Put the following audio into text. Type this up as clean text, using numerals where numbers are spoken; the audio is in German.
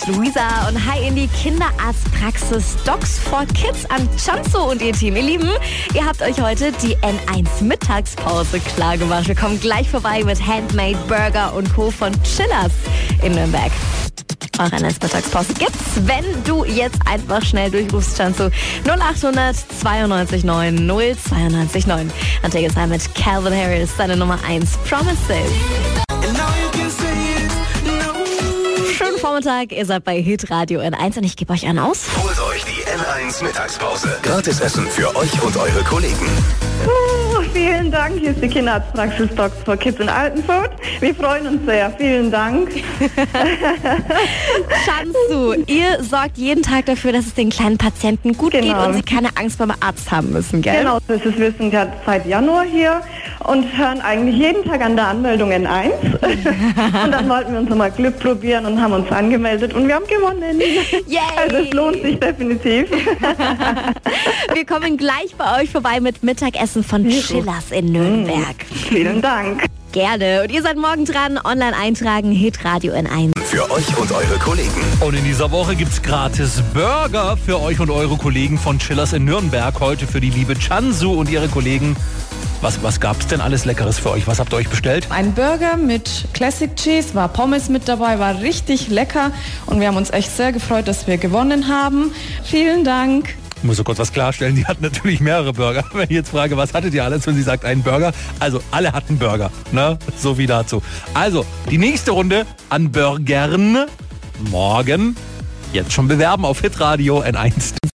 Luisa und hi in die Kinderarztpraxis Docs for Kids an Chanzo und ihr Team. Ihr Lieben, ihr habt euch heute die N1 Mittagspause klar gemacht. Wir kommen gleich vorbei mit Handmade Burger und Co. von Chillers in Nürnberg. Eure N1 Mittagspause gibt's, wenn du jetzt einfach schnell durchrufst, Chanzo. 0800 92 9 092 9. Und geht's rein mit Calvin Harris, seine Nummer 1, Promises. Schönen Vormittag, ihr seid bei Hitradio N1 und ich gebe euch einen aus. Holt euch die N1 Mittagspause. Gratis Essen für euch und eure Kollegen. Vielen Dank. Hier ist die Kinderarztpraxis Docs for Kids in Altenfurt. Wir freuen uns sehr. Vielen Dank. Chanzo, ihr sorgt jeden Tag dafür, dass es den kleinen Patienten gut geht und sie keine Angst beim Arzt haben müssen, gell? Genau, das ist, wir sind ja seit Januar hier und hören eigentlich jeden Tag an der Anmeldung N1. Und dann wollten wir uns mal Glück probieren und haben uns angemeldet und wir haben gewonnen. Yay! Also es lohnt sich definitiv. Wir kommen gleich bei euch vorbei mit Mittagessen von Chillers in Nürnberg. Vielen Dank. Gerne. Und ihr seid morgen dran. Online eintragen, Hitradio N1. Für euch und eure Kollegen. Und in dieser Woche gibt's gratis Burger für euch und eure Kollegen von Chillers in Nürnberg. Heute für die liebe Chanzu und ihre Kollegen. Was gab's denn alles Leckeres für euch? Was habt ihr euch bestellt? Ein Burger mit Classic Cheese, war Pommes mit dabei, war richtig lecker. Und wir haben uns echt sehr gefreut, dass wir gewonnen haben. Vielen Dank. Ich muss so kurz was klarstellen, die hatten natürlich mehrere Burger. Wenn ich jetzt frage, was hattet ihr alles, wenn sie sagt, einen Burger? Also, alle hatten Burger, ne? So wie dazu. Also, die nächste Runde an Burgern morgen. Jetzt schon bewerben auf Hitradio N1.